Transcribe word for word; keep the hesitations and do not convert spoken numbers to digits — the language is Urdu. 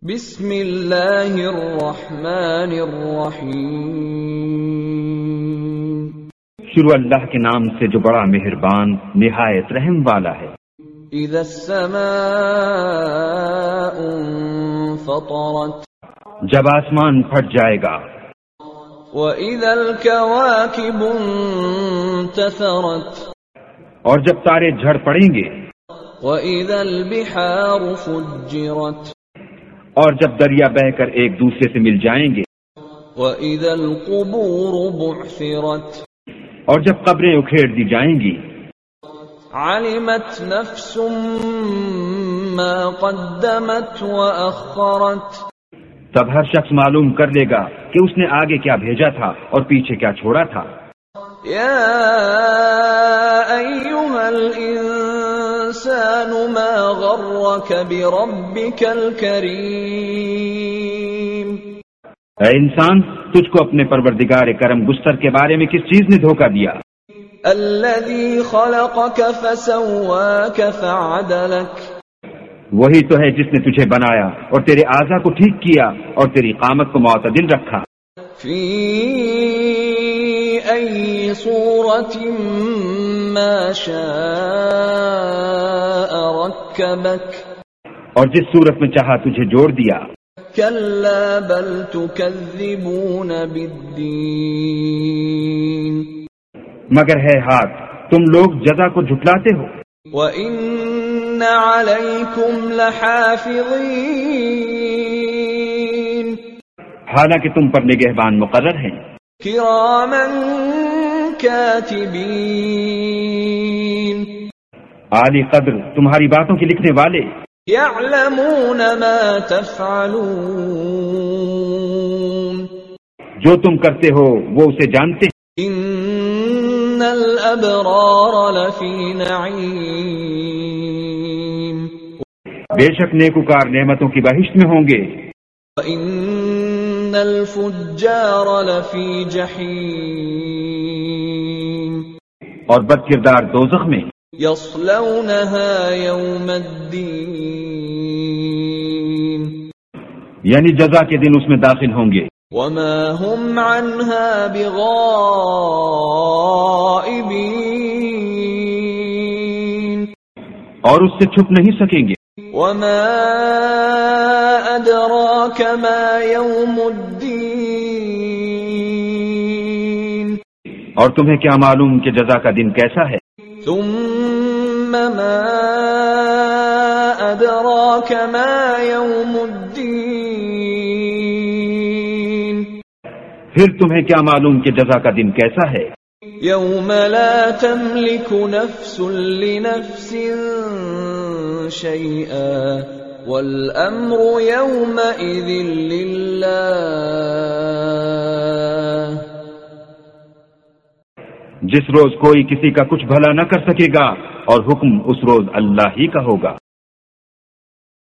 بسم اللہ الرحمن الرحیم۔ شروع اللہ کے نام سے جو بڑا مہربان نہایت رحم والا ہے۔ اذا السماء انفطرت، جب آسمان پھٹ جائے گا۔ واذا الكواكب انتثرت، اور جب تارے جھڑ پڑیں گے۔ واذا البحار فجرت، اور جب دریا بہہ کر ایک دوسرے سے مل جائیں گے۔ وَإِذَا الْقُبُورُ بُعْثِرَتْ، اور جب قبریں اکھیڑ دی جائیں گی۔ عَلِمَتْ نَفْسٌ مَّا قَدَّمَتْ وَأَخَّرَتْ، تب ہر شخص معلوم کر لے گا کہ اس نے آگے کیا بھیجا تھا اور پیچھے کیا چھوڑا تھا۔ يَا أَيُّهَا الْإِنسَانُ مَا غَرَّكَ بِرَبِّكَ الْكَرِيمِ، اے انسان، تجھ کو اپنے پروردگار کرم گستر کے بارے میں کس چیز نے دھوکہ دیا؟ الَّذِي خَلَقَكَ فَسَوَّاكَ فَعَدَلَكَ، وہی تو ہے جس نے تجھے بنایا اور تیرے اعضاء کو ٹھیک کیا اور تیری قامت کو معتدل رکھا۔ فی ای صورت ما شاء رکبک، اور جس صورت میں چاہا تجھے جوڑ دیا۔ کلا بل تکذبون بالدین، مگر ہے ہاتھ تم لوگ جزا کو جھٹلاتے ہو۔ وَإِنَّ عَلَيْكُمْ لَحَافِظِينَ، حالانکہ تم پر نگہبان مقرر ہیں۔ کِرَامًا کاتبین، عالی قدر تمہاری باتوں کی لکھنے والے۔ یعلمون ما تفعلون، جو تم کرتے ہو وہ اسے جانتے ہیں۔ ان الابرار لفی نعیم، بے شک نیکوکار نعمتوں کی بہشت میں ہوں گے۔ وان الفجار لفی جحیم، اور بد کردار دوزخ میں۔ یصلونها یوم الدین، یعنی جزا کے دن اس میں داخل ہوں گے۔ وما هم عنها بغائبین، اور اس سے چھپ نہیں سکیں گے۔ وما ادراک ما یوم الدین، اور تمہیں کیا معلوم کہ جزا کا دن کیسا ہے؟ ثم ما ادراک ما یوم الدین، پھر تمہیں کیا معلوم کہ جزا کا دن کیسا ہے؟ یوم لا تملک نفس لنفس شیئا والامر یومئذ للہ، جس روز کوئی کسی کا کچھ بھلا نہ کر سکے گا اور حکم اس روز اللہ ہی کا ہوگا۔